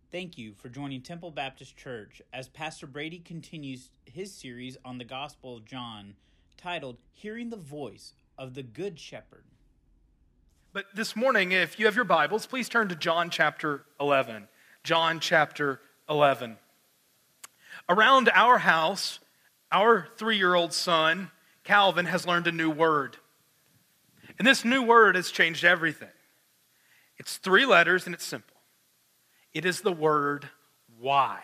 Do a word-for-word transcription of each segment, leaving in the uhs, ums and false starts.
Thank you for joining Temple Baptist Church as Pastor Brady continues his series on the Gospel of John, titled Hearing the Voice of the Good Shepherd. But this morning, if you have your Bibles, please turn to John chapter eleven. John chapter eleven. Around our house, our three-year-old son, Calvin, has learned a new word. And this new word has changed everything. It's three letters and it's simple. It is the word why.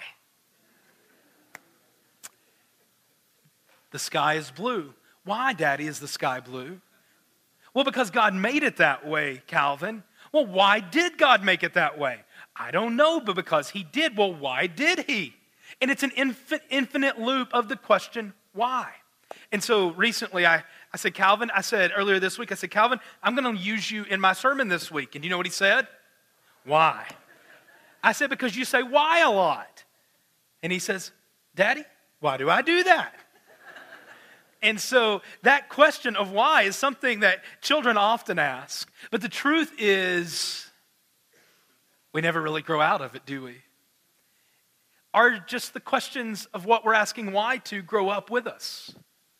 The sky is blue. Why, Daddy, is the sky blue? Well, because God made it that way, Calvin. Well, why did God make it that way? I don't know, but because he did. Well, why did he? And it's an infin- infinite loop of the question, why? And so recently I, I said, Calvin, I said earlier this week, I said, Calvin, I'm going to use you in my sermon this week. And you know what he said? Why? I said, because you say why a lot. And he says, Daddy, why do I do that? And so that question of why is something that children often ask. But the truth is, we never really grow out of it, do we? Are just the questions of what we're asking why to grow up with us.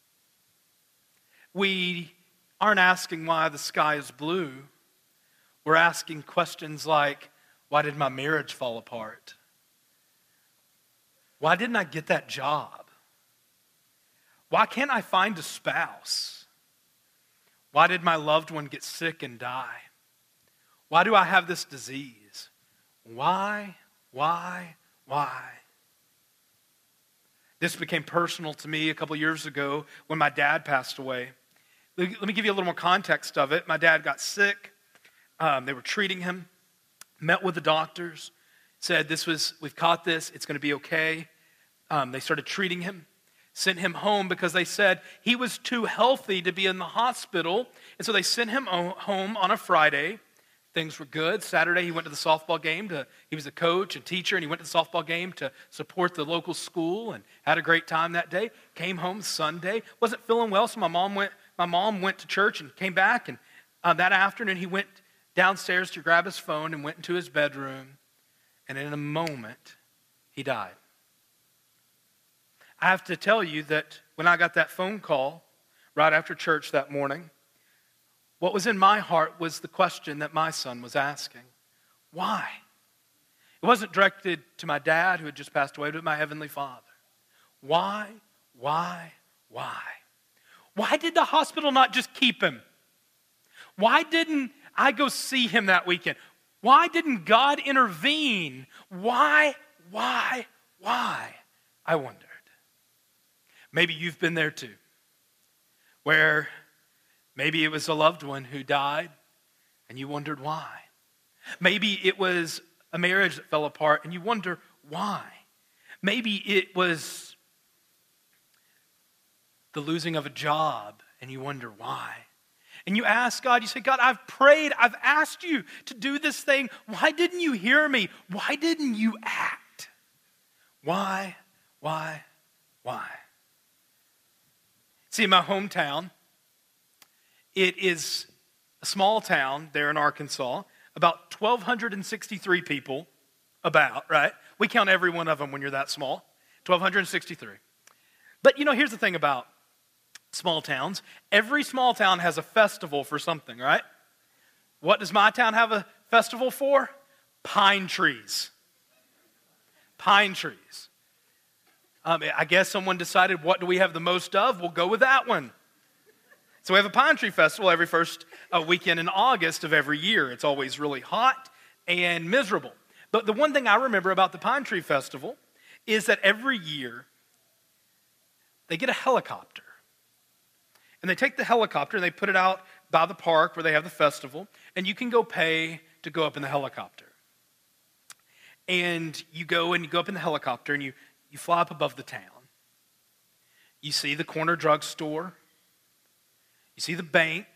We aren't asking why the sky is blue. We're asking questions like, why did my marriage fall apart? Why didn't I get that job? Why can't I find a spouse? Why did my loved one get sick and die? Why do I have this disease? Why, why, why? This became personal to me a couple years ago when my dad passed away. Let me give you a little more context of it. My dad got sick. Um, they were treating him. Met with the doctors, said this was, we've caught this, it's going to be okay. Um, they started treating him, sent him home because they said he was too healthy to be in the hospital. And so they sent him home on a Friday. Things were good. Saturday he went to the softball game. To, he was a coach and teacher, and he went to the softball game to support the local school and had a great time that day. Came home Sunday, wasn't feeling well, so my mom went, my mom went to church and came back. And uh, that afternoon he went downstairs to grab his phone and went into his bedroom, and in a moment, he died. I have to tell you that when I got that phone call right after church that morning, what was in my heart was the question that my son was asking. Why? It wasn't directed to my dad who had just passed away, but my heavenly Father. Why, why, why? Why did the hospital not just keep him? Why didn't I go see him that weekend? Why didn't God intervene? Why, why, why? I wondered. Maybe you've been there too, where maybe it was a loved one who died and you wondered why. Maybe it was a marriage that fell apart and you wonder why. Maybe it was the losing of a job and you wonder why. And you ask God, you say, God, I've prayed, I've asked you to do this thing. Why didn't you hear me? Why didn't you act? Why, why, why? See, in my hometown, it is a small town there in Arkansas, about one thousand two hundred sixty-three people, about, right? We count every one of them when you're that small, one thousand two hundred sixty-three. But, you know, here's the thing about small towns. Every small town has a festival for something, right? What does my town have a festival for? Pine trees. Pine trees. Um, I guess someone decided, what do we have the most of? We'll go with that one. So we have a pine tree festival every first uh, weekend in August of every year. It's always really hot and miserable. But the one thing I remember about the pine tree festival is that every year they get a helicopter. And they take the helicopter and they put it out by the park where they have the festival, and you can go pay to go up in the helicopter. And you go and you go up in the helicopter and you, you fly up above the town. You see the corner drugstore. You see the bank.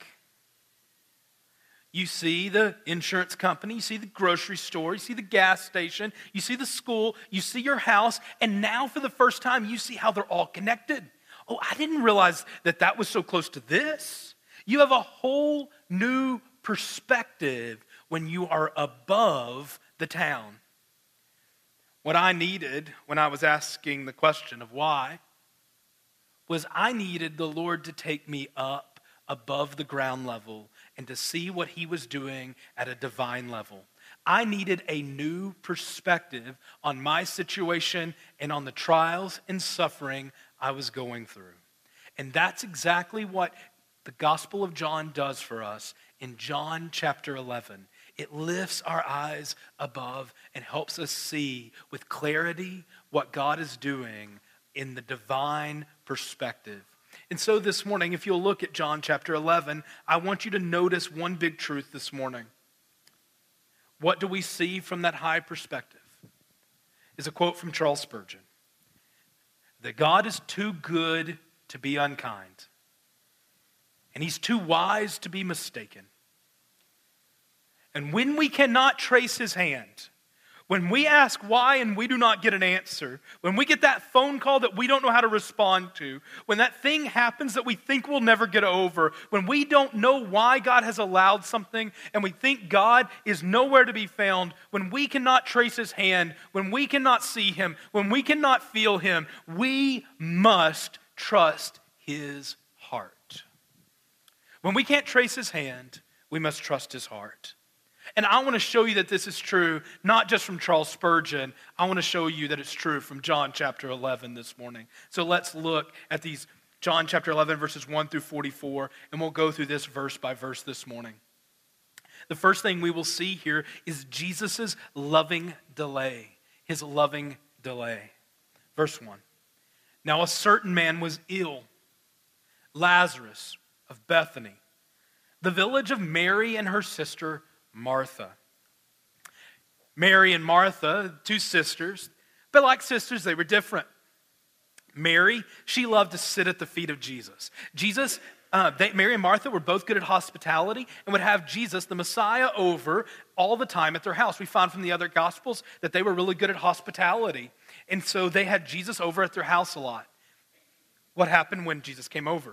You see the insurance company. You see the grocery store. You see the gas station. You see the school. You see your house. And now for the first time, you see how they're all connected. Oh, I didn't realize that that was so close to this. You have a whole new perspective when you are above the town. What I needed when I was asking the question of why was I needed the Lord to take me up above the ground level and to see what he was doing at a divine level. I needed a new perspective on my situation and on the trials and suffering I was going through. And that's exactly what the Gospel of John does for us in John chapter eleven. It lifts our eyes above and helps us see with clarity what God is doing in the divine perspective. And so this morning, if you'll look at John chapter eleven, I want you to notice one big truth this morning. What do we see from that high perspective? Is a quote from Charles Spurgeon. That God is too good to be unkind. And he's too wise to be mistaken. And when we cannot trace his hand, when we ask why and we do not get an answer, when we get that phone call that we don't know how to respond to, when that thing happens that we think we'll never get over, when we don't know why God has allowed something and we think God is nowhere to be found, when we cannot trace his hand, when we cannot see him, when we cannot feel him, we must trust his heart. When we can't trace his hand, we must trust his heart. And I want to show you that this is true, not just from Charles Spurgeon. I want to show you that it's true from John chapter eleven this morning. So let's look at these John chapter eleven, verses one through forty-four, and we'll go through this verse by verse this morning. The first thing we will see here is Jesus' loving delay, his loving delay. Verse one. Now a certain man was ill, Lazarus of Bethany, the village of Mary and her sister Martha. Mary and Martha, two sisters, but like sisters, they were different. Mary, she loved to sit at the feet of Jesus. Jesus, uh, they, Mary and Martha were both good at hospitality and would have Jesus, the Messiah, over all the time at their house. We found from the other Gospels that they were really good at hospitality. And so they had Jesus over at their house a lot. What happened when Jesus came over?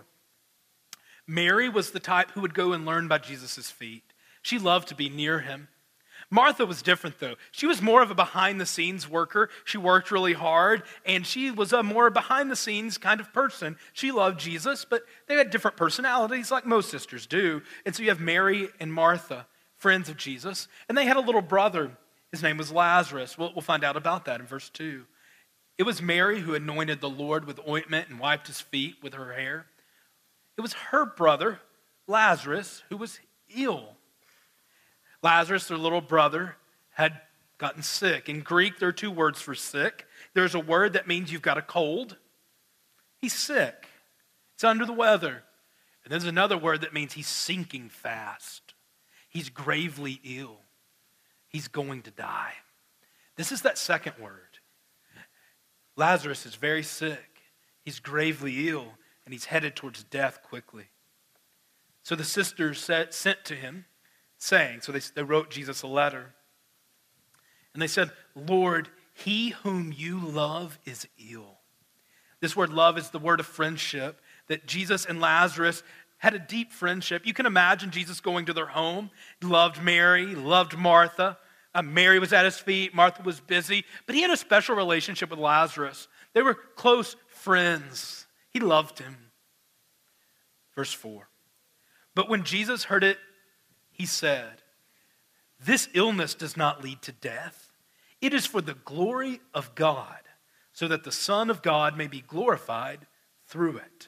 Mary was the type who would go and learn by Jesus' feet. She loved to be near him. Martha was different, though. She was more of a behind-the-scenes worker. She worked really hard, and she was a more behind-the-scenes kind of person. She loved Jesus, but they had different personalities like most sisters do. And so you have Mary and Martha, friends of Jesus, and they had a little brother. His name was Lazarus. We'll, we'll find out about that in verse two. It was Mary who anointed the Lord with ointment and wiped his feet with her hair. It was her brother, Lazarus, who was ill. Lazarus, their little brother, had gotten sick. In Greek, there are two words for sick. There's a word that means you've got a cold. He's sick. It's under the weather. And there's another word that means he's sinking fast. He's gravely ill. He's going to die. This is that second word. Lazarus is very sick. He's gravely ill, and he's headed towards death quickly. So the sisters said, sent to him, saying, so they, they wrote Jesus a letter. And they said, Lord, he whom you love is ill. This word love is the word of friendship, that Jesus and Lazarus had a deep friendship. You can imagine Jesus going to their home. He loved Mary, he loved Martha. Uh, Mary was at his feet, Martha was busy, but he had a special relationship with Lazarus. They were close friends. He loved him. Verse four. But when Jesus heard it, he said, this illness does not lead to death. It is for the glory of God, so that the Son of God may be glorified through it.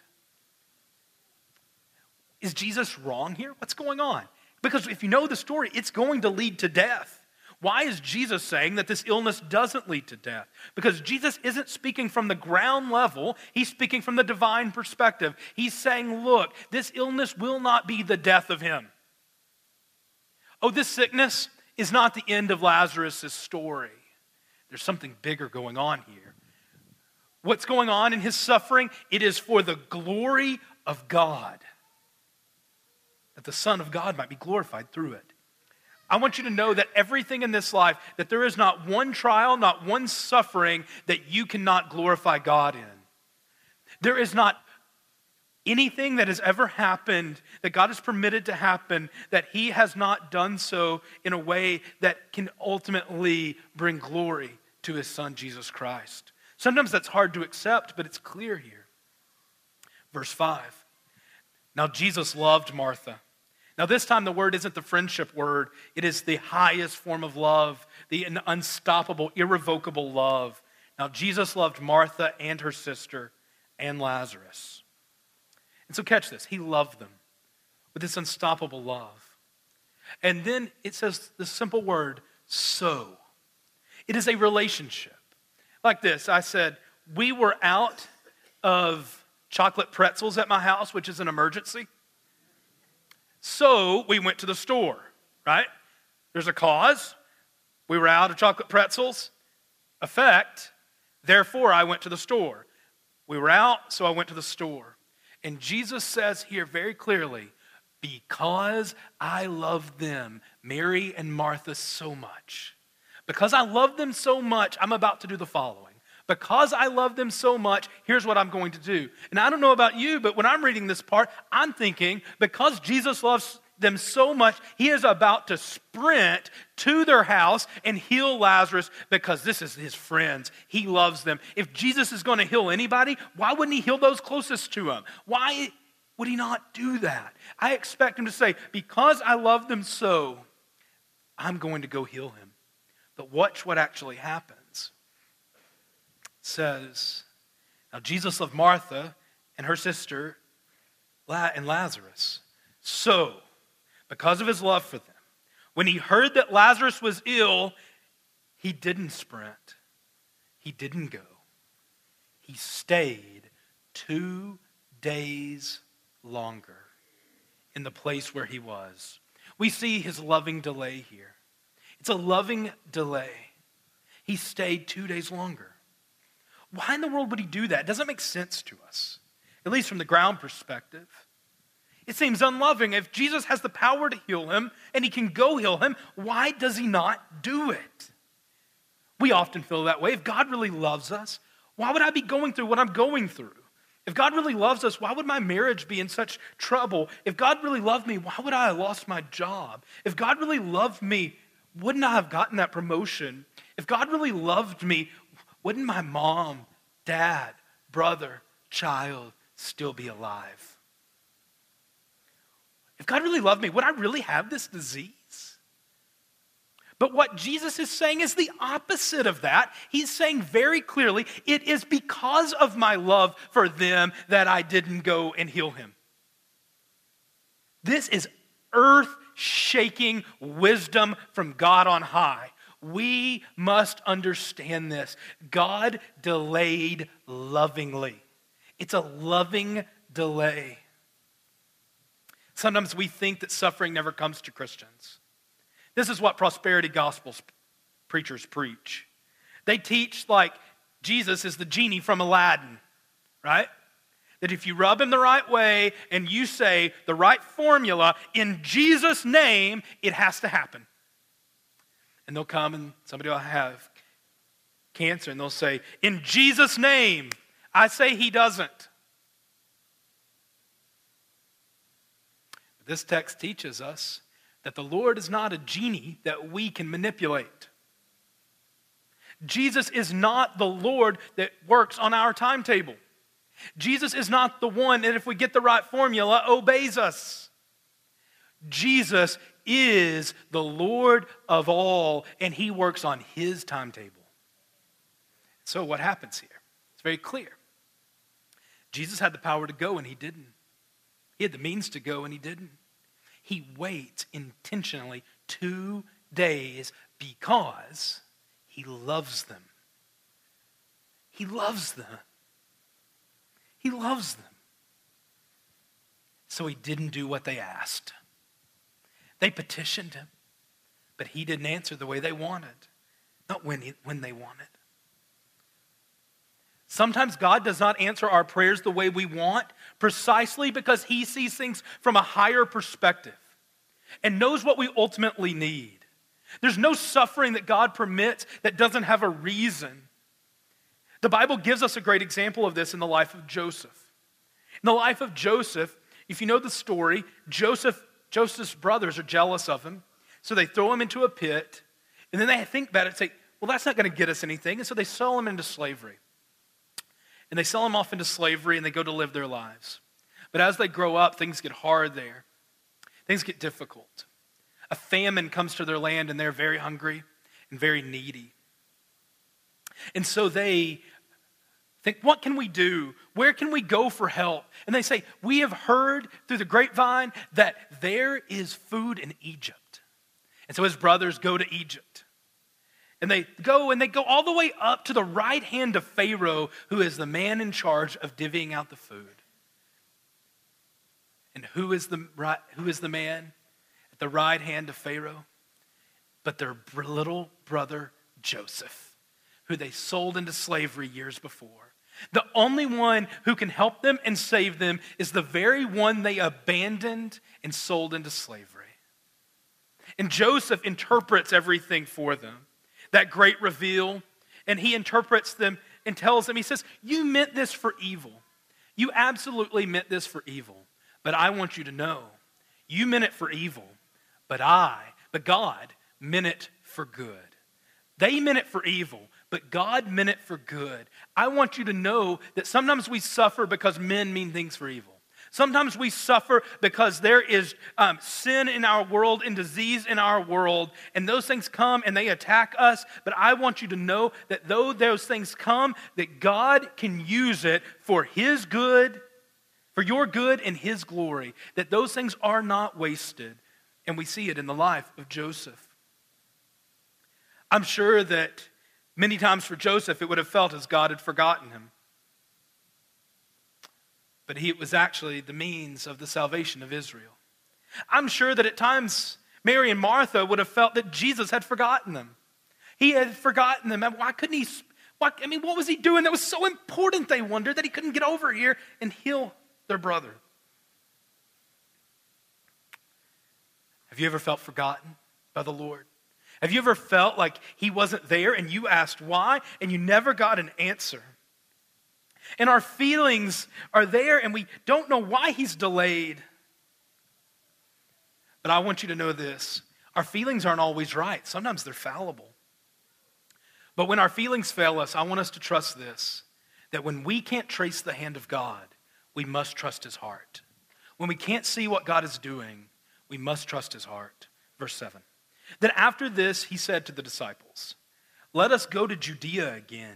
Is Jesus wrong here? What's going on? Because if you know the story, it's going to lead to death. Why is Jesus saying that this illness doesn't lead to death? Because Jesus isn't speaking from the ground level. He's speaking from the divine perspective. He's saying, look, this illness will not be the death of him. Oh, this sickness is not the end of Lazarus' story. There's something bigger going on here. What's going on in his suffering? It is for the glory of God, that the Son of God might be glorified through it. I want you to know that everything in this life, that there is not one trial, not one suffering that you cannot glorify God in. There is not anything that has ever happened, that God has permitted to happen, that he has not done so in a way that can ultimately bring glory to his son, Jesus Christ. Sometimes that's hard to accept, but it's clear here. Verse five. Now Jesus loved Martha. Now this time the word isn't the friendship word. It is the highest form of love, the unstoppable, irrevocable love. Now Jesus loved Martha and her sister and Lazarus. And so catch this. He loved them with this unstoppable love. And then it says the simple word, so. It is a relationship. Like this, I said, we were out of chocolate pretzels at my house, which is an emergency. So we went to the store, right? There's a cause. We were out of chocolate pretzels. Effect. Therefore, I went to the store. We were out, so I went to the store. And Jesus says here very clearly, because I love them, Mary and Martha, so much. Because I love them so much, I'm about to do the following. Because I love them so much, here's what I'm going to do. And I don't know about you, but when I'm reading this part, I'm thinking, because Jesus loves them so much, he is about to sprint to their house and heal Lazarus because this is his friends. He loves them. If Jesus is going to heal anybody, why wouldn't he heal those closest to him? Why would he not do that? I expect him to say, because I love them so, I'm going to go heal him. But watch what actually happens. It says, now Jesus loved Martha and her sister and Lazarus. So, because of his love for them, when he heard that Lazarus was ill, he didn't sprint. He didn't go. He stayed two days longer in the place where he was. We see his loving delay here. It's a loving delay. He stayed two days longer. Why in the world would he do that? It doesn't make sense to us, at least from the ground perspective. It seems unloving. If Jesus has the power to heal him and he can go heal him, why does he not do it? We often feel that way. If God really loves us, why would I be going through what I'm going through? If God really loves us, why would my marriage be in such trouble? If God really loved me, why would I have lost my job? If God really loved me, wouldn't I have gotten that promotion? If God really loved me, wouldn't my mom, dad, brother, child still be alive? If God really loved me, would I really have this disease? But what Jesus is saying is the opposite of that. He's saying very clearly, it is because of my love for them that I didn't go and heal him. This is earth-shaking wisdom from God on high. We must understand this. God delayed lovingly. It's a loving delay. Sometimes we think that suffering never comes to Christians. This is what prosperity gospel preachers preach. They teach like Jesus is the genie from Aladdin, right? That if you rub him the right way and you say the right formula, in Jesus' name, it has to happen. And they'll come and somebody will have cancer and they'll say, in Jesus' name, I say he doesn't. But this text teaches us that the Lord is not a genie that we can manipulate. Jesus is not the Lord that works on our timetable. Jesus is not the one that if we get the right formula, obeys us. Jesus is the Lord of all, and he works on his timetable. So what happens here? It's very clear. Jesus had the power to go, and he didn't. He had the means to go, and he didn't. He waits intentionally two days because he loves them. He loves them. He loves them. So he didn't do what they asked. They petitioned him, but he didn't answer the way they wanted, not when, he, when they wanted. Sometimes God does not answer our prayers the way we want, precisely because he sees things from a higher perspective and knows what we ultimately need. There's no suffering that God permits that doesn't have a reason. The Bible gives us a great example of this in the life of Joseph. In the life of Joseph, if you know the story, Joseph, Joseph's brothers are jealous of him, so they throw him into a pit, and then they think about it and say, well, that's not going to get us anything. And so they sell them into slavery. And they sell them off into slavery and they go to live their lives. But as they grow up, things get hard there. Things get difficult. A famine comes to their land and they're very hungry and very needy. And so they think, what can we do? Where can we go for help? And they say, we have heard through the grapevine that there is food in Egypt. And so his brothers go to Egypt. And they go and they go all the way up to the right hand of Pharaoh, who is the man in charge of divvying out the food. And who is the right, who is the man at the right hand of Pharaoh? But their little brother Joseph, who they sold into slavery years before. The only one who can help them and save them is the very one they abandoned and sold into slavery. And Joseph interprets everything for them, that great reveal, and he interprets them and tells them, he says, you meant this for evil. You absolutely meant this for evil. But I want you to know, you meant it for evil, but I, but God meant it for good. They meant it for evil, but God meant it for good. I want you to know that sometimes we suffer because men mean things for evil. Sometimes we suffer because there is um, sin in our world and disease in our world, and those things come and they attack us. But I want you to know that though those things come, that God can use it for His good, for your good and His glory, that those things are not wasted. And we see it in the life of Joseph. I'm sure that many times for Joseph, it would have felt as God had forgotten him. But he, it was actually the means of the salvation of Israel. I'm sure that at times, Mary and Martha would have felt that Jesus had forgotten them. He had forgotten them. Why couldn't he, why, I mean, what was he doing that was so important, they wondered, that he couldn't get over here and heal their brother? Have you ever felt forgotten by the Lord? Have you ever felt like He wasn't there and you asked why and you never got an answer? And our feelings are there and we don't know why He's delayed. But I want you to know this. Our feelings aren't always right. Sometimes they're fallible. But when our feelings fail us, I want us to trust this, that when we can't trace the hand of God, we must trust His heart. When we can't see what God is doing, we must trust His heart. Verse seven. Then after this, He said to the disciples, let us go to Judea again.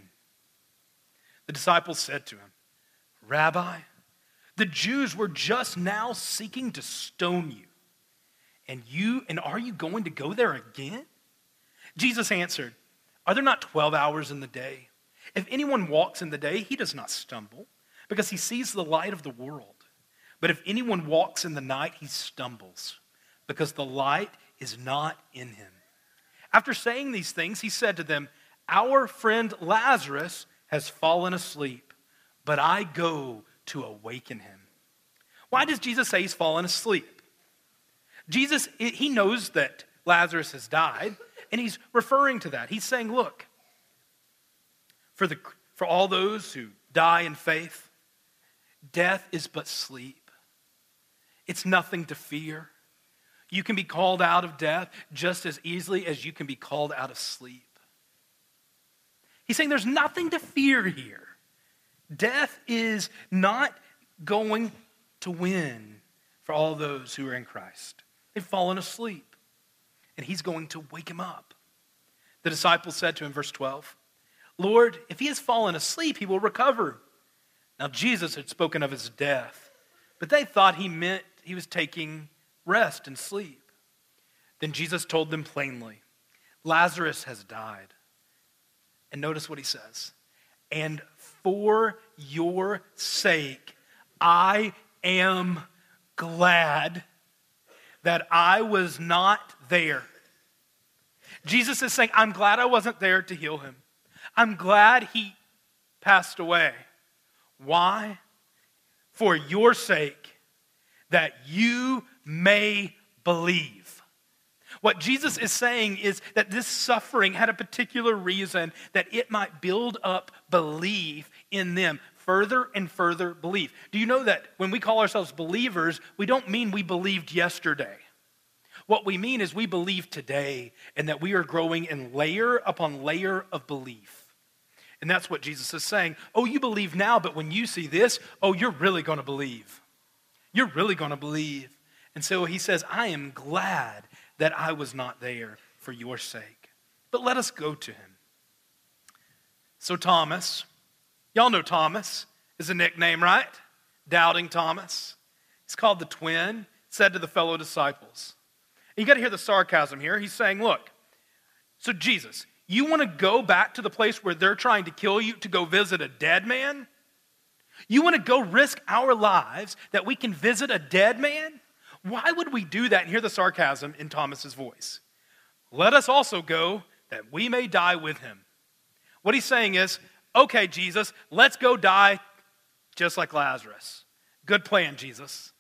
The disciples said to Him, Rabbi, the Jews were just now seeking to stone you. And you, and are you going to go there again? Jesus answered, are there not twelve hours in the day? If anyone walks in the day, he does not stumble, because he sees the light of the world. But if anyone walks in the night, he stumbles, because the light is not in him. After saying these things, He said to them, our friend Lazarus has fallen asleep, but I go to awaken him. Why does Jesus say he's fallen asleep? Jesus, He knows that Lazarus has died, and He's referring to that. He's saying, look, for, the, for all those who die in faith, death is but sleep. It's nothing to fear. You can be called out of death just as easily as you can be called out of sleep. He's saying there's nothing to fear here. Death is not going to win for all those who are in Christ. They've fallen asleep, and He's going to wake him up. The disciples said to Him, verse twelve, Lord, if he has fallen asleep, he will recover. Now Jesus had spoken of his death, but they thought He meant He was taking rest and sleep. Then Jesus told them plainly, Lazarus has died. And notice what He says. And for your sake, I am glad that I was not there. Jesus is saying, I'm glad I wasn't there to heal him. I'm glad he passed away. Why? For your sake, that you may believe. What Jesus is saying is that this suffering had a particular reason, that it might build up belief in them, further and further belief. Do you know that when we call ourselves believers, we don't mean we believed yesterday. What we mean is we believe today and that we are growing in layer upon layer of belief. And that's what Jesus is saying. Oh, you believe now, but when you see this, oh, you're really going to believe. You're really going to believe. And so he says, I am glad that I was not there for your sake. But let us go to him. So Thomas, y'all know Thomas is a nickname, right? Doubting Thomas. He's called the twin, said to the fellow disciples. And you got to hear the sarcasm here. He's saying, look, so Jesus, you want to go back to the place where they're trying to kill you to go visit a dead man? You want to go risk our lives that we can visit a dead man? Why would we do that? And hear the sarcasm in Thomas's voice. Let us also go that we may die with him. What he's saying is, okay, Jesus, let's go die just like Lazarus. Good plan, Jesus.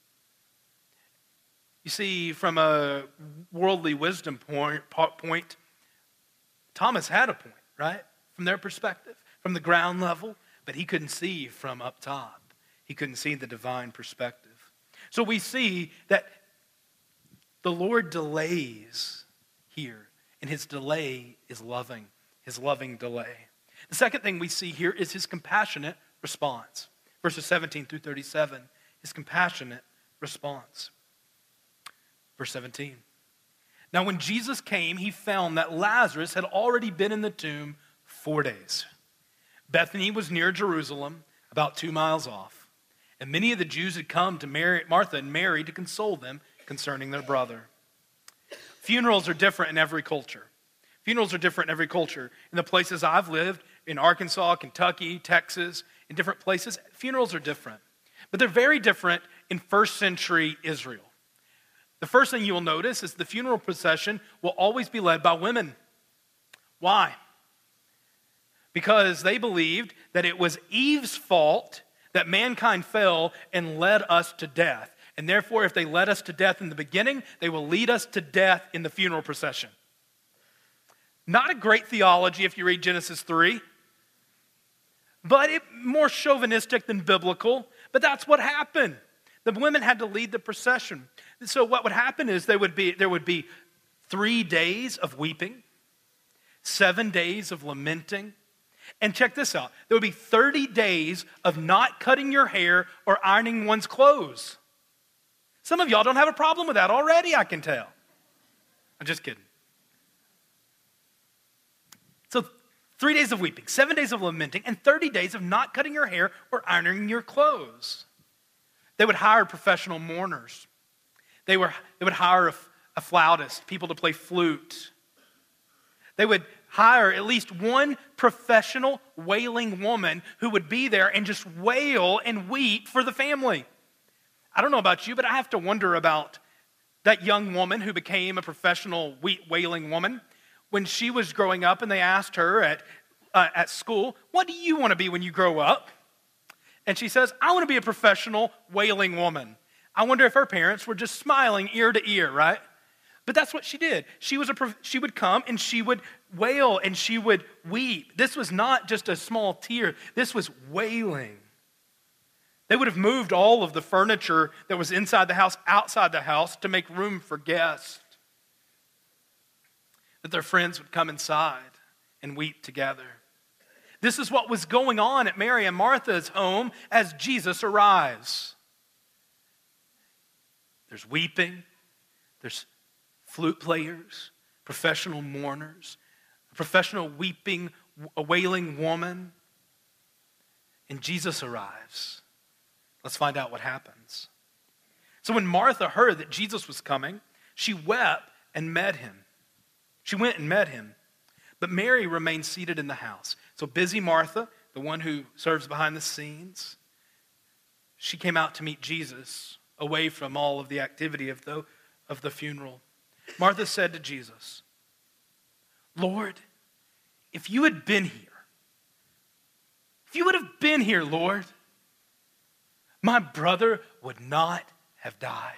You see, from a worldly wisdom point, point, Thomas had a point, right? From their perspective, from the ground level, but he couldn't see from up top. He couldn't see the divine perspective. So we see that the Lord delays here, and his delay is loving, his loving delay. The second thing we see here is his compassionate response. Verses seventeen through thirty-seven, his compassionate response. Verse seventeen. Now when Jesus came, he found that Lazarus had already been in the tomb four days. Bethany was near Jerusalem, about two miles off. And many of the Jews had come to Mary, Martha and Mary to console them concerning their brother. Funerals are different in every culture. Funerals are different in every culture. In the places I've lived, in Arkansas, Kentucky, Texas, in different places, funerals are different. But they're very different in first century Israel. The first thing you will notice is the funeral procession will always be led by women. Why? Because they believed that it was Eve's fault that mankind fell and led us to death. And therefore, if they led us to death in the beginning, they will lead us to death in the funeral procession. Not a great theology if you read Genesis three, but it, more chauvinistic than biblical. But that's what happened. The women had to lead the procession. So what would happen is there would be, there would be three days of weeping, seven days of lamenting, and check this out. There would be thirty days of not cutting your hair or ironing one's clothes. Some of y'all don't have a problem with that already, I can tell. I'm just kidding. So three days of weeping, seven days of lamenting, and thirty days of not cutting your hair or ironing your clothes. They would hire professional mourners. They, were, they would hire a, a flautist, people to play flute. They would hire at least one professional wailing woman who would be there and just wail and weep for the family. I don't know about you, but I have to wonder about that young woman who became a professional wailing woman. When she was growing up and they asked her at, uh, at school, what do you want to be when you grow up? And she says, I want to be a professional wailing woman. I wonder if her parents were just smiling ear to ear, right? But that's what she did. She was a she would come and she would wail and she would weep. This was not just a small tear. This was wailing. They would have moved all of the furniture that was inside the house outside the house to make room for guests. That their friends would come inside and weep together. This is what was going on at Mary and Martha's home as Jesus arrives. There's weeping, there's flute players, professional mourners, a professional weeping, a wailing woman, and Jesus arrives. Let's find out what happens. So when Martha heard that Jesus was coming, she wept and met him. She went and met him. But Mary remained seated in the house. So busy Martha, the one who serves behind the scenes, she came out to meet Jesus away from all of the activity of the, of the funeral. Martha said to Jesus, Lord, if you had been here, if you would have been here, Lord, my brother would not have died.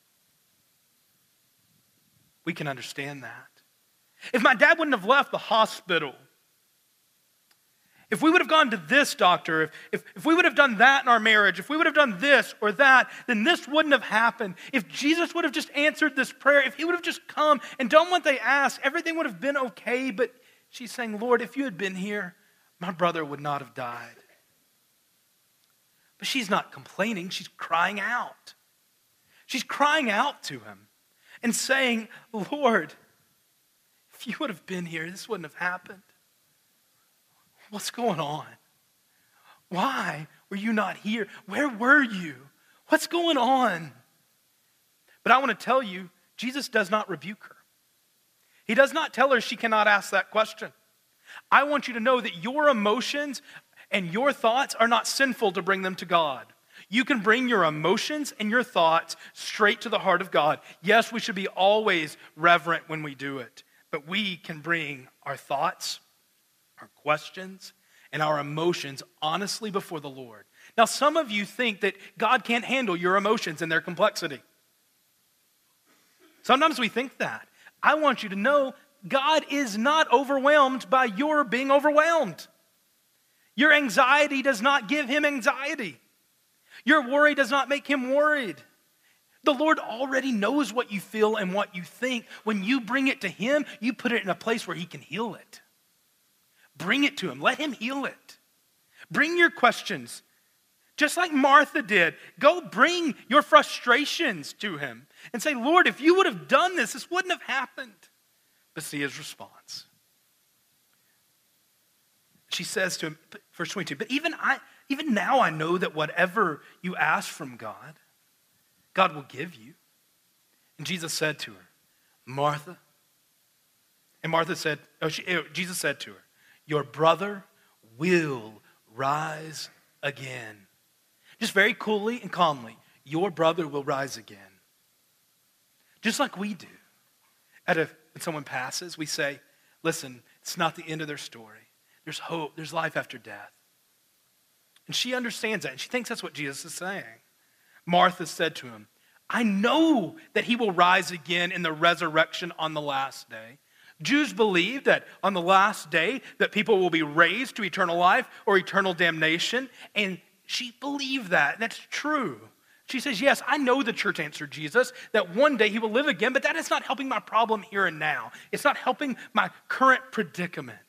We can understand that. If my dad wouldn't have left the hospital, if we would have gone to this doctor, if, if, if we would have done that in our marriage, if we would have done this or that, then this wouldn't have happened. If Jesus would have just answered this prayer, if he would have just come and done what they asked, everything would have been okay. But she's saying, Lord, if you had been here, my brother would not have died. But she's not complaining, she's crying out. She's crying out to him and saying, Lord, if you would have been here, this wouldn't have happened. What's going on? Why were you not here? Where were you? What's going on? But I want to tell you, Jesus does not rebuke her. He does not tell her she cannot ask that question. I want you to know that your emotions and your thoughts are not sinful to bring them to God. You can bring your emotions and your thoughts straight to the heart of God. Yes, we should be always reverent when we do it, but we can bring our thoughts, our questions, and our emotions honestly before the Lord. Now, some of you think that God can't handle your emotions and their complexity. Sometimes we think that. I want you to know God is not overwhelmed by your being overwhelmed. Your anxiety does not give him anxiety. Your worry does not make him worried. The Lord already knows what you feel and what you think. When you bring it to him, you put it in a place where he can heal it. Bring it to him. Let him heal it. Bring your questions. Just like Martha did. Go bring your frustrations to him and say, Lord, if you would have done this, this wouldn't have happened. But see his response. She says to him, verse twenty-two, but even I, even now I know that whatever you ask from God, God will give you. And Jesus said to her, Martha. And Martha said, oh, she, Jesus said to her, your brother will rise again. Just very coolly and calmly, your brother will rise again. Just like we do. At a, when someone passes, we say, listen, it's not the end of their story. There's hope. There's life after death. And she understands that. And she thinks that's what Jesus is saying. Martha said to him, I know that he will rise again in the resurrection on the last day. Jews believe that on the last day that people will be raised to eternal life or eternal damnation. And she believed that. And that's true. She says, yes, I know the church answered Jesus, that one day he will live again, but that is not helping my problem here and now. It's not helping my current predicament.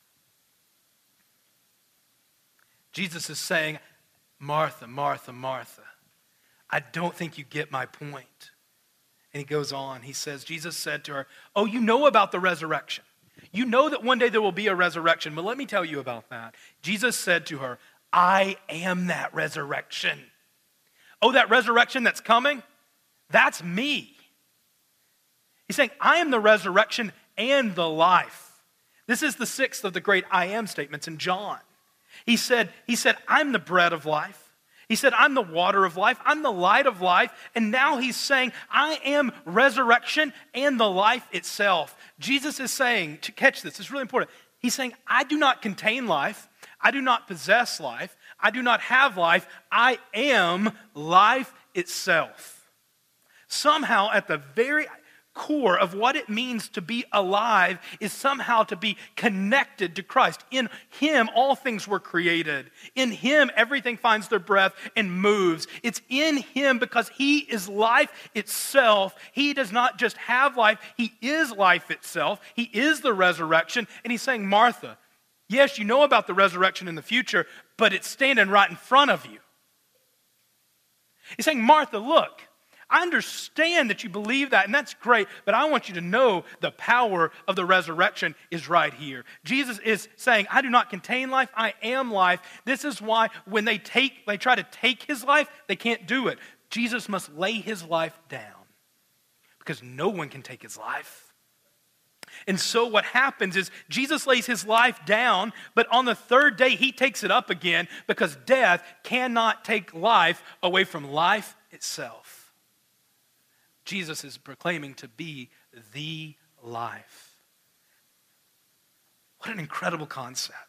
Jesus is saying, Martha, Martha, Martha, I don't think you get my point. And he goes on, he says, Jesus said to her, oh, you know about the resurrection. You know that one day there will be a resurrection, but let me tell you about that. Jesus said to her, I am that resurrection. Oh, that resurrection that's coming, that's me. He's saying, I am the resurrection and the life. This is the sixth of the great I am statements in John. He said, he said, I'm the bread of life. He said, I'm the water of life. I'm the light of life. And now he's saying, I am resurrection and the life itself. Jesus is saying, to catch this, it's really important. He's saying, I do not contain life. I do not possess life. I do not have life. I am life itself. Somehow at the very core of what it means to be alive is somehow to be connected to Christ. In him, all things were created. In him, everything finds their breath and moves. It's in him because he is life itself. He does not just have life, he is life itself. He is the resurrection. And he's saying, Martha, yes, you know about the resurrection in the future, but it's standing right in front of you. He's saying, Martha, look, I understand that you believe that, and that's great, but I want you to know the power of the resurrection is right here. Jesus is saying, I do not contain life, I am life. This is why when they take, they try to take his life, they can't do it. Jesus must lay his life down because no one can take his life. And so what happens is Jesus lays his life down, but on the third day he takes it up again because death cannot take life away from life itself. Jesus is proclaiming to be the life. What an incredible concept.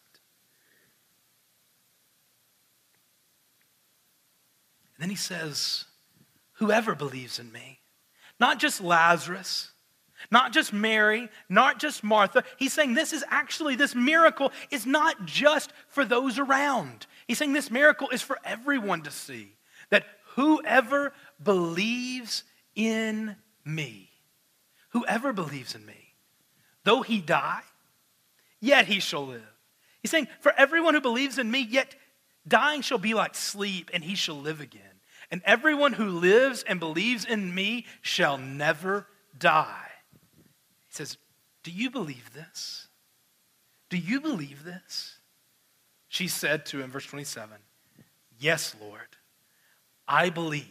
And then he says, whoever believes in me, not just Lazarus, Not just Mary, not just Martha. He's saying this is actually, this miracle is not just for those around. He's saying this miracle is for everyone to see. That whoever believes in me, whoever believes in me, though he die, yet he shall live. He's saying, for everyone who believes in me, yet dying shall be like sleep, and he shall live again. And everyone who lives and believes in me shall never die. He says, do you believe this? Do you believe this? She said to him, verse twenty-seven, yes, Lord, I believe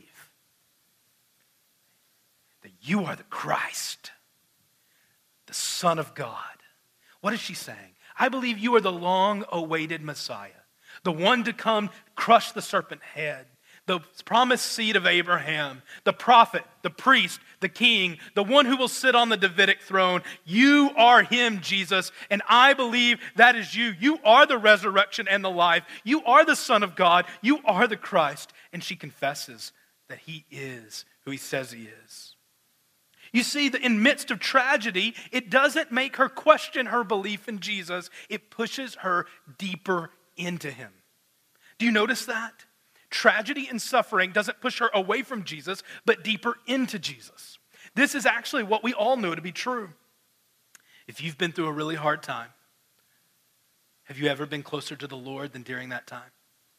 that you are the Christ, the Son of God. What is she saying? I believe you are the long-awaited Messiah, the one to come crush the serpent head, the promised seed of Abraham, the prophet, the priest, the king, the one who will sit on the Davidic throne. You are him, Jesus, and I believe that is you. You are the resurrection and the life. You are the Son of God. You are the Christ. And she confesses that he is who he says he is. You see, that in midst of tragedy, it doesn't make her question her belief in Jesus. It pushes her deeper into him. Do you notice that? Tragedy and suffering doesn't push her away from Jesus, but deeper into Jesus. This is actually what we all know to be true. If you've been through a really hard time, have you ever been closer to the Lord than during that time?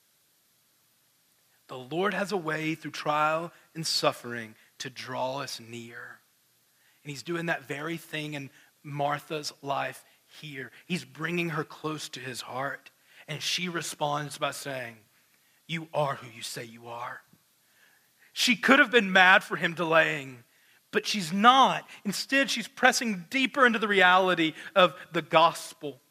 The Lord has a way through trial and suffering to draw us near. And he's doing that very thing in Martha's life here. He's bringing her close to his heart. And she responds by saying, you are who you say you are. She could have been mad for him delaying, but she's not. Instead, she's pressing deeper into the reality of the gospel.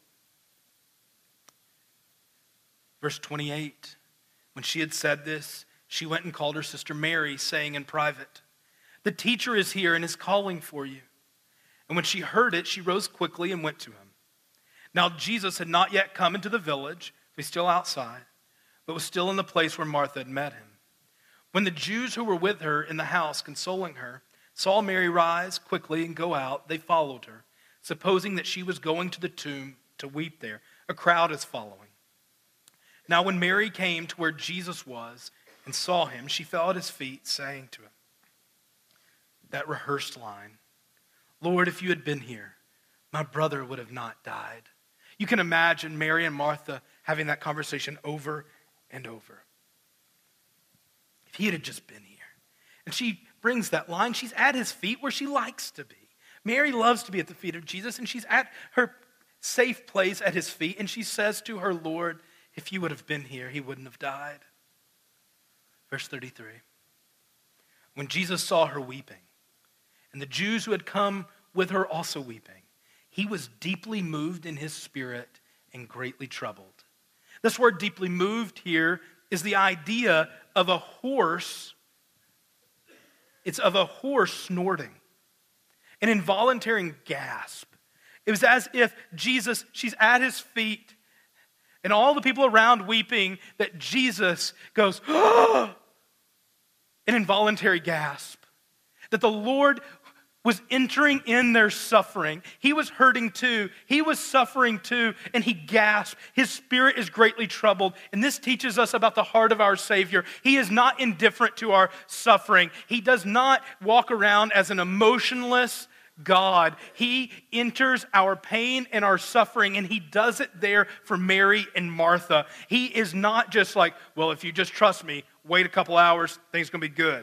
Verse twenty-eight, when she had said this, she went and called her sister Mary, saying in private, the teacher is here and is calling for you. And when she heard it, she rose quickly and went to him. Now Jesus had not yet come into the village, he was still outside, but was still in the place where Martha had met him. When the Jews who were with her in the house consoling her saw Mary rise quickly and go out, they followed her, supposing that she was going to the tomb to weep there. A crowd is following. Now when Mary came to where Jesus was and saw him, she fell at his feet, saying to him, that rehearsed line, Lord, if you had been here, my brother would have not died. You can imagine Mary and Martha having that conversation over and over. If he had just been here. And she brings that line. She's at his feet where she likes to be. Mary loves to be at the feet of Jesus, and she's at her safe place at his feet, and she says to her Lord, if you would have been here, he wouldn't have died. Verse thirty-three. When Jesus saw her weeping, and the Jews who had come with her also weeping, he was deeply moved in his spirit and greatly troubled. This word deeply moved here is the idea of a horse. It's of a horse snorting, an involuntary gasp. It was as if Jesus, she's at his feet, and all the people around weeping, that Jesus goes, oh, an involuntary gasp. That the Lord was entering in their suffering. He was hurting too. He was suffering too, and he gasped. His spirit is greatly troubled. And this teaches us about the heart of our Savior. He is not indifferent to our suffering. He does not walk around as an emotionless God. He enters our pain and our suffering, and he does it there for Mary and Martha. He is not just like, well, if you just trust me, wait a couple hours, things are going to be good.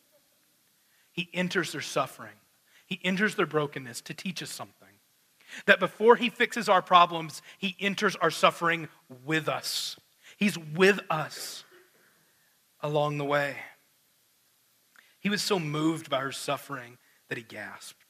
He enters their suffering. He enters their brokenness to teach us something. That before he fixes our problems, he enters our suffering with us. He's with us along the way. He was so moved by her suffering that he gasped.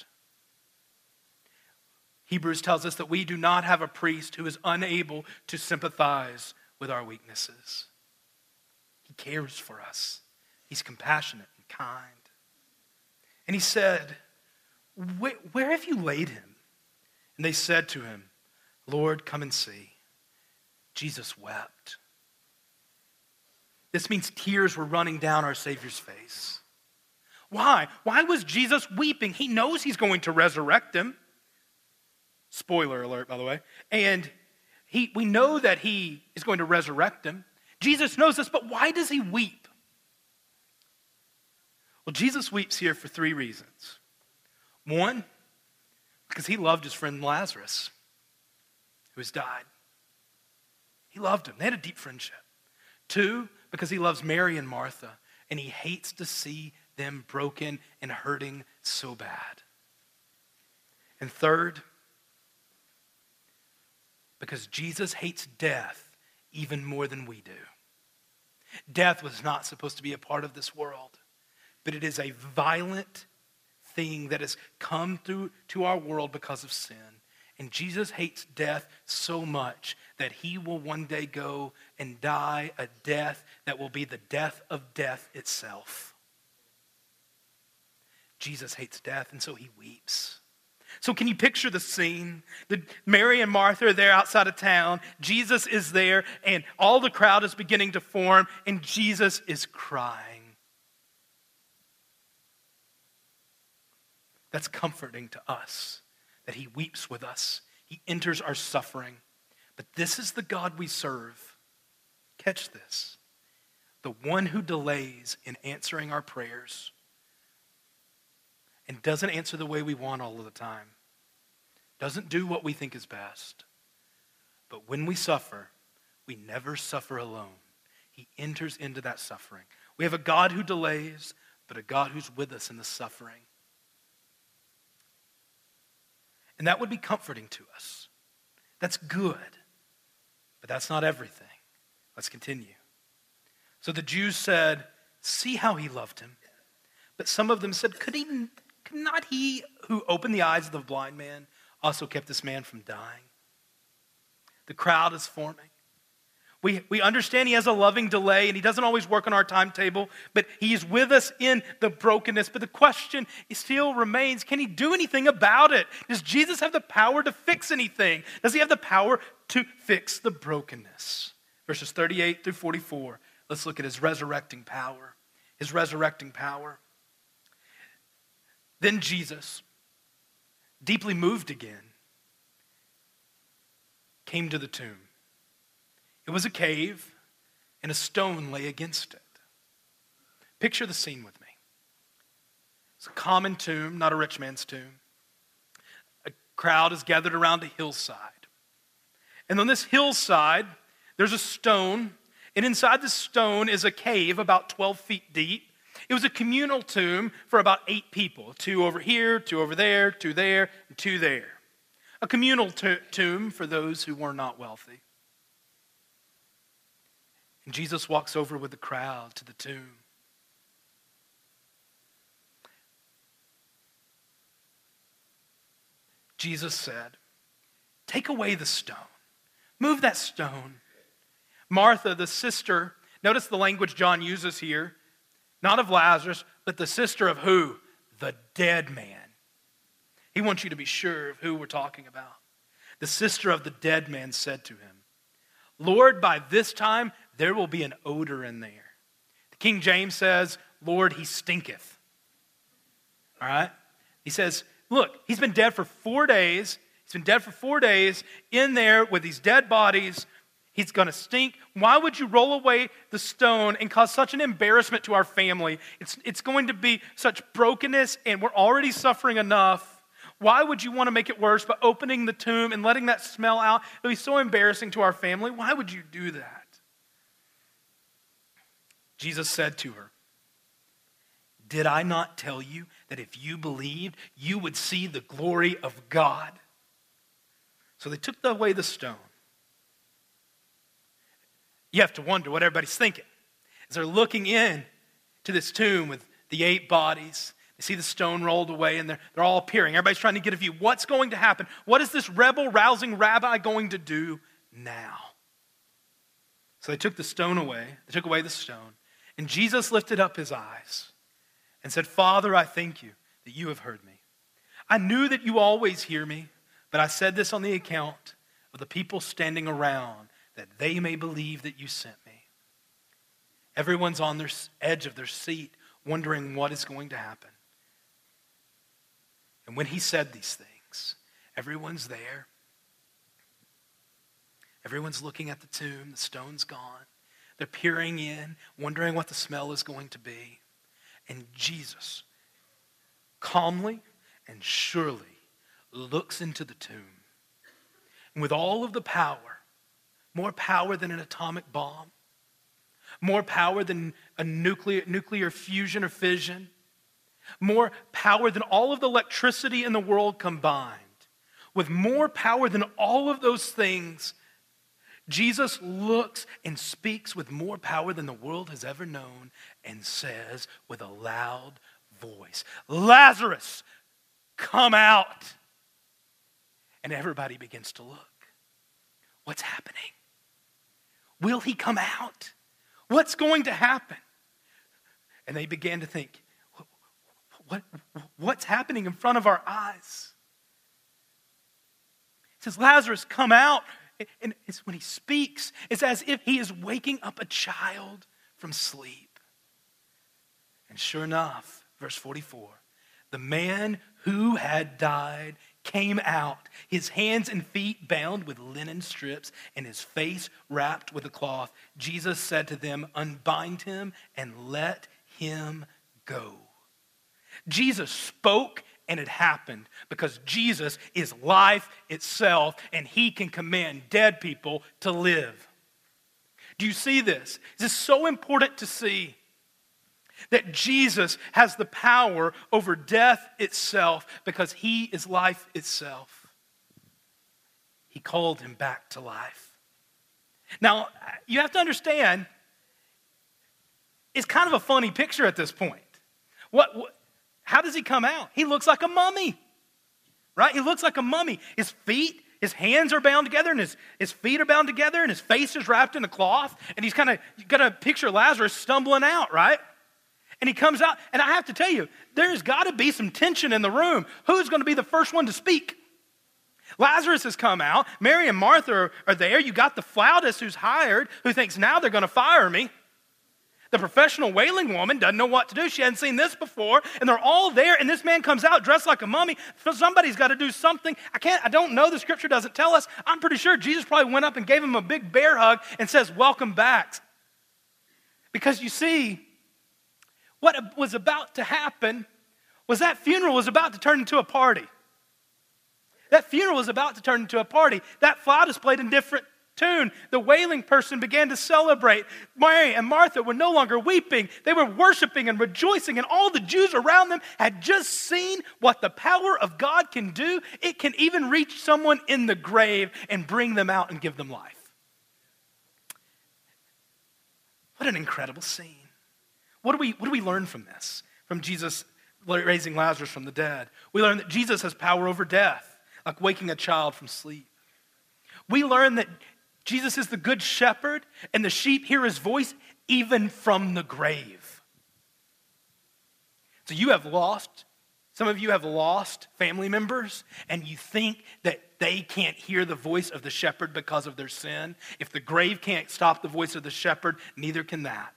Hebrews tells us that we do not have a priest who is unable to sympathize with our weaknesses. He cares for us. He's compassionate and kind. And he said, where have you laid him? And they said to him, Lord, come and see. Jesus wept. This means tears were running down our Savior's face. Why? Why was Jesus weeping? He knows he's going to resurrect him. Spoiler alert, by the way. And he, we know that he is going to resurrect him. Jesus knows this, but why does he weep? Well, Jesus weeps here for three reasons. One, because he loved his friend Lazarus, who has died. He loved him. They had a deep friendship. Two, because he loves Mary and Martha, and he hates to see them broken and hurting so bad. And third, because Jesus hates death even more than we do. Death was not supposed to be a part of this world, but it is a violent thing that has come through to our world because of sin. And Jesus hates death so much that he will one day go and die a death that will be the death of death itself. Jesus hates death, and so he weeps. So can you picture the scene? The, Mary and Martha are there outside of town. Jesus is there, and all the crowd is beginning to form, and Jesus is crying. That's comforting to us, that he weeps with us. He enters our suffering. But this is the God we serve. Catch this. The one who delays in answering our prayers and doesn't answer the way we want all of the time. Doesn't do what we think is best. But when we suffer, we never suffer alone. He enters into that suffering. We have a God who delays, but a God who's with us in the suffering. And that would be comforting to us. That's good. But that's not everything. Let's continue. So the Jews said, see how he loved him. But some of them said, could he, could not he who opened the eyes of the blind man also kept this man from dying? The crowd is forming. We, we understand he has a loving delay and he doesn't always work on our timetable, but he is with us in the brokenness. But the question still remains, can he do anything about it? Does Jesus have the power to fix anything? Does he have the power to fix the brokenness? Verses thirty-eight through forty-four, let's look at his resurrecting power. His resurrecting power. Then Jesus, deeply moved again, came to the tomb. It was a cave, and a stone lay against it. Picture the scene with me. It's a common tomb, not a rich man's tomb. A crowd is gathered around a hillside. And on this hillside, there's a stone, and inside the stone is a cave about twelve feet deep. It was a communal tomb for about eight people. Two over here, two over there, two there, and two there. A communal t- tomb for those who were not wealthy. And Jesus walks over with the crowd to the tomb. Jesus said, take away the stone. Move that stone. Martha, the sister, notice the language John uses here, not of Lazarus, but the sister of who? The dead man. He wants you to be sure of who we're talking about. The sister of the dead man said to him, Lord, by this time there will be an odor in there. The King James says, Lord, he stinketh. All right? He says, look, he's been dead for four days. He's been dead for four days in there with these dead bodies. He's going to stink. Why would you roll away the stone and cause such an embarrassment to our family? It's, it's going to be such brokenness, and we're already suffering enough. Why would you want to make it worse by opening the tomb and letting that smell out? It'll be so embarrassing to our family. Why would you do that? Jesus said to her, did I not tell you that if you believed, you would see the glory of God? So they took away the stone. You have to wonder what everybody's thinking. As they're looking in to this tomb with the eight bodies, they see the stone rolled away and they're, they're all peering. Everybody's trying to get a view. What's going to happen? What is this rebel-rousing rabbi going to do now? So they took the stone away. They took away the stone. And Jesus lifted up his eyes and said, Father, I thank you that you have heard me. I knew that you always hear me, but I said this on the account of the people standing around, that they may believe that you sent me. Everyone's on their edge of their seat, wondering what is going to happen. And when he said these things, everyone's there. Everyone's looking at the tomb. The stone's gone. They're peering in, wondering what the smell is going to be. And Jesus calmly and surely looks into the tomb. And with all of the power, more power than an atomic bomb, more power than a nuclear, nuclear fusion or fission, more power than all of the electricity in the world combined, with more power than all of those things, Jesus looks and speaks with more power than the world has ever known and says with a loud voice, Lazarus, come out. And everybody begins to look. What's happening? Will he come out? What's going to happen? And they began to think, what, what's happening in front of our eyes? It says, Lazarus, come out. And it's when he speaks, it's as if he is waking up a child from sleep. And sure enough, verse forty-four, the man who had died came out, his hands and feet bound with linen strips and his face wrapped with a cloth. Jesus said to them, unbind him and let him go. Jesus spoke and it happened because Jesus is life itself and he can command dead people to live. Do you see this? This is so important to see that Jesus has the power over death itself because he is life itself. He called him back to life. Now, you have to understand, it's kind of a funny picture at this point. What, what How does he come out? He looks like a mummy, right? He looks like a mummy. His feet, his hands are bound together, and his, his feet are bound together, and his face is wrapped in a cloth, and he's kind of, you got to picture Lazarus stumbling out, right? And he comes out, and I have to tell you, there's got to be some tension in the room. Who's going to be the first one to speak? Lazarus has come out. Mary and Martha are, are there. You got the flautist who's hired, who thinks now they're going to fire me. The professional wailing woman doesn't know what to do. She hadn't seen this before. And they're all there, and this man comes out dressed like a mummy. So somebody's got to do something. I can't, I don't know. The scripture doesn't tell us. I'm pretty sure Jesus probably went up and gave him a big bear hug and says, welcome back. Because you see, what was about to happen was that funeral was about to turn into a party. That funeral was about to turn into a party. That flautist played a different tune. The wailing person began to celebrate. Mary and Martha were no longer weeping. They were worshiping and rejoicing, and all the Jews around them had just seen what the power of God can do. It can even reach someone in the grave and bring them out and give them life. What an incredible scene. What do we, what do we learn from this? From Jesus raising Lazarus from the dead? We learn that Jesus has power over death, like waking a child from sleep. We learn that Jesus is the good shepherd, and the sheep hear his voice even from the grave. So you have lost, some of you have lost family members, and you think that they can't hear the voice of the shepherd because of their sin. If the grave can't stop the voice of the shepherd, neither can that.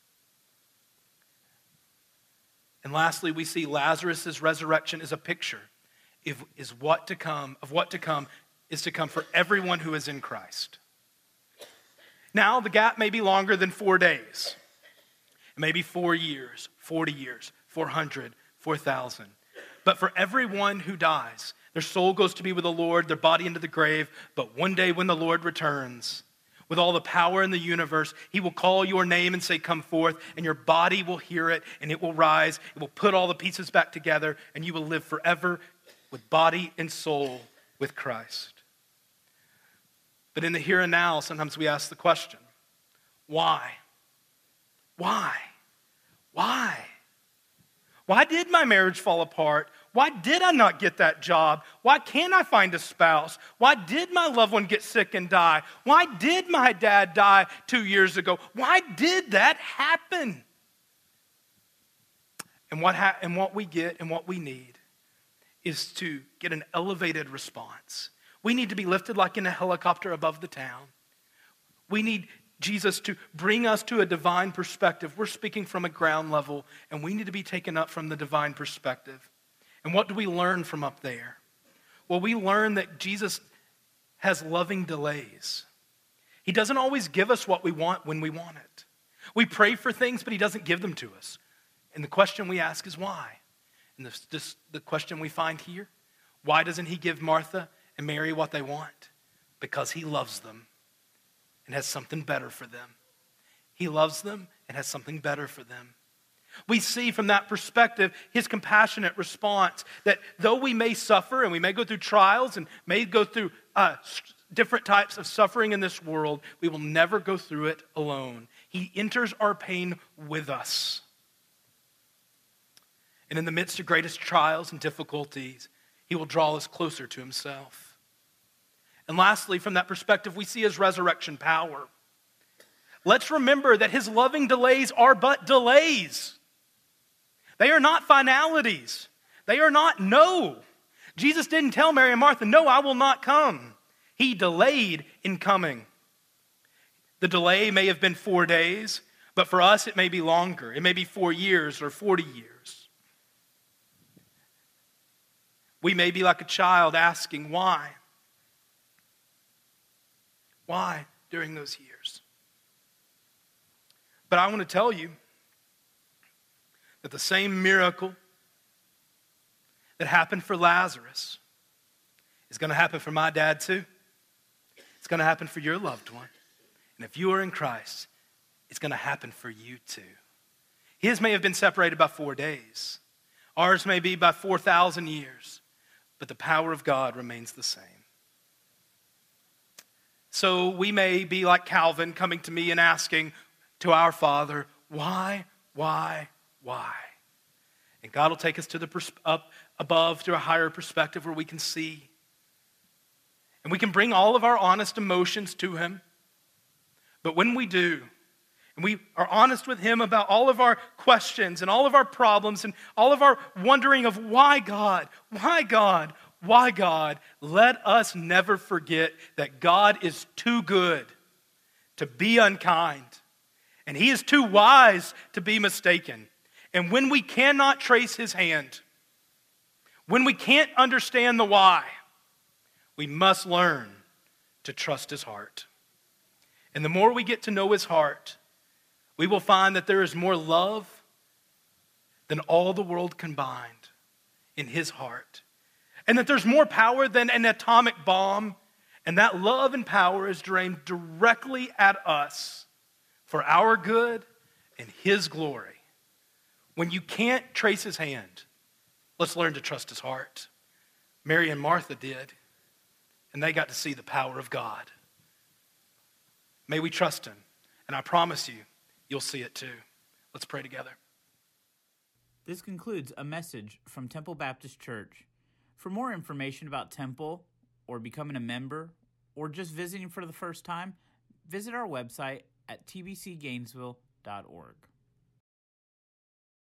And lastly, we see Lazarus' resurrection is a picture of, is what to come, of what to come is to come for everyone who is in Christ. Now, the gap may be longer than four days. Maybe four years, forty years, four hundred, four thousand. But for everyone who dies, their soul goes to be with the Lord, their body into the grave. But one day when the Lord returns, with all the power in the universe, he will call your name and say, come forth, and your body will hear it, and it will rise. It will put all the pieces back together, and you will live forever with body and soul with Christ. But in the here and now, sometimes we ask the question, why? Why? Why? Why did my marriage fall apart? Why did I not get that job? Why can't I find a spouse? Why did my loved one get sick and die? Why did my dad die two years ago? Why did that happen? And what, ha- and what we get and what we need is to get an elevated response. We need to be lifted like in a helicopter above the town. We need Jesus to bring us to a divine perspective. We're speaking from a ground level, and we need to be taken up from the divine perspective. And what do we learn from up there? Well, we learn that Jesus has loving delays. He doesn't always give us what we want when we want it. We pray for things, but he doesn't give them to us. And the question we ask is why? And this, this, the question we find here, why doesn't he give Martha and Mary what they want? Because he loves them and has something better for them. He loves them and has something better for them. We see from that perspective his compassionate response that though we may suffer and we may go through trials and may go through uh, different types of suffering in this world, we will never go through it alone. He enters our pain with us. And in the midst of greatest trials and difficulties, he will draw us closer to himself. And lastly, from that perspective, we see his resurrection power. Let's remember that his loving delays are but delays. They are not finalities. They are not no. Jesus didn't tell Mary and Martha, no, I will not come. He delayed in coming. The delay may have been four days, but for us it may be longer. It may be four years or forty years. We may be like a child asking why. Why during those years? But I want to tell you that the same miracle that happened for Lazarus is going to happen for my dad too. It's going to happen for your loved one. And if you are in Christ, it's going to happen for you too. His may have been separated by four days. Ours may be by four thousand years. But the power of God remains the same. So we may be like Calvin coming to me and asking to our Father, why, why, why? And God will take us to the pers- up above to a higher perspective where we can see. And we can bring all of our honest emotions to him. But when we do, and we are honest with him about all of our questions and all of our problems and all of our wondering of why God, why God, why God, let us never forget that God is too good to be unkind. And he is too wise to be mistaken. And when we cannot trace his hand, when we can't understand the why, we must learn to trust his heart. And the more we get to know his heart, we will find that there is more love than all the world combined in his heart. And that there's more power than an atomic bomb. And that love and power is aimed directly at us for our good and his glory. When you can't trace his hand, let's learn to trust his heart. Mary and Martha did, and they got to see the power of God. May we trust him, and I promise you, you'll see it too. Let's pray together. This concludes a message from Temple Baptist Church. For more information about Temple, or becoming a member, or just visiting for the first time, visit our website at t b c gainesville dot org.